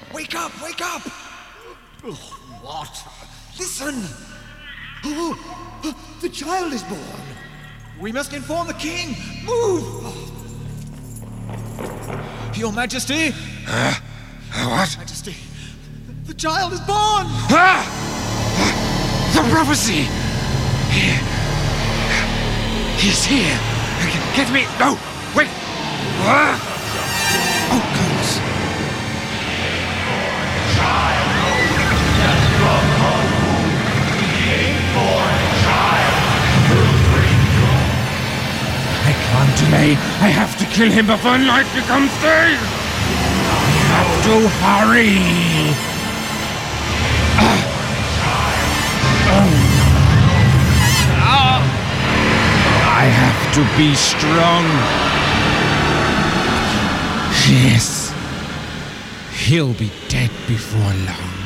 Wake up! Wake up! What? Listen! Oh, the child is born! We must inform the king! Move! Your Majesty! What? Majesty, the child is born! The prophecy! He's here! Get me! No! Wait! Oh, goodness! I can't delay. I have to kill him before night becomes day! I have to hurry! I have to be strong. Yes. He'll be dead before long.